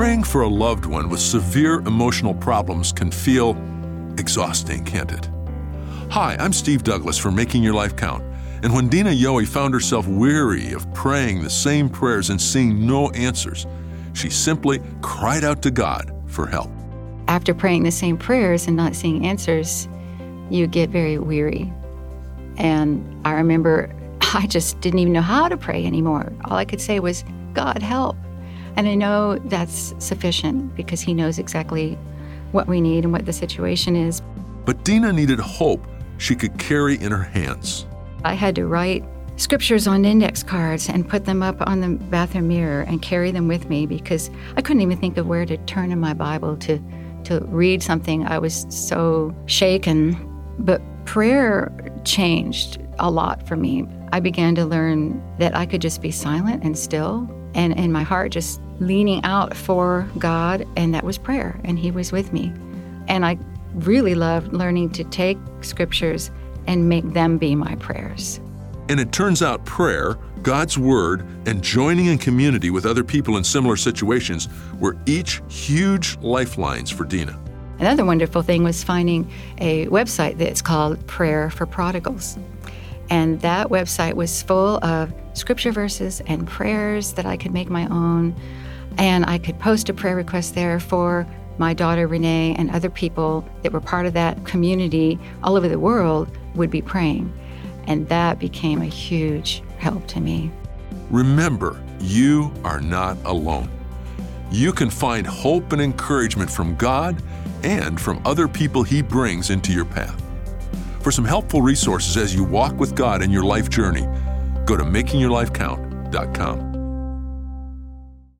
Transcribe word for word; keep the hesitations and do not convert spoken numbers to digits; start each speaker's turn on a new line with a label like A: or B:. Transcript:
A: Praying for a loved one with severe emotional problems can feel exhausting, can't it? Hi, I'm Steve Douglas for Making Your Life Count. And when Dina Yohe found herself weary of praying the same prayers and seeing no answers, she simply cried out to God for help.
B: After praying the same prayers and not seeing answers, you get very weary. And I remember I just didn't even know how to pray anymore. All I could say was, God, help. And I know that's sufficient because He knows exactly what we need and what the situation is.
A: But Dina needed hope she could carry in her hands.
B: I had to write scriptures on index cards and put them up on the bathroom mirror and carry them with me because I couldn't even think of where to turn in my Bible to, to read something. I was so shaken. But prayer changed a lot for me. I began to learn that I could just be silent and still, and in my heart just leaning out for God, and that was prayer, and He was with me. And I really loved learning to take scriptures and make them be my prayers.
A: And it turns out prayer, God's Word, and joining in community with other people in similar situations were each huge lifelines for Dina.
B: Another wonderful thing was finding a website that's called Prayer for Prodigals. And that website was full of scripture verses and prayers that I could make my own. And I could post a prayer request there for my daughter Renee and other people that were part of that community all over the world would be praying. And that became a huge help to me.
A: Remember, you are not alone. You can find hope and encouragement from God and from other people He brings into your path. For some helpful resources as you walk with God in your life journey, go to making your life count dot com.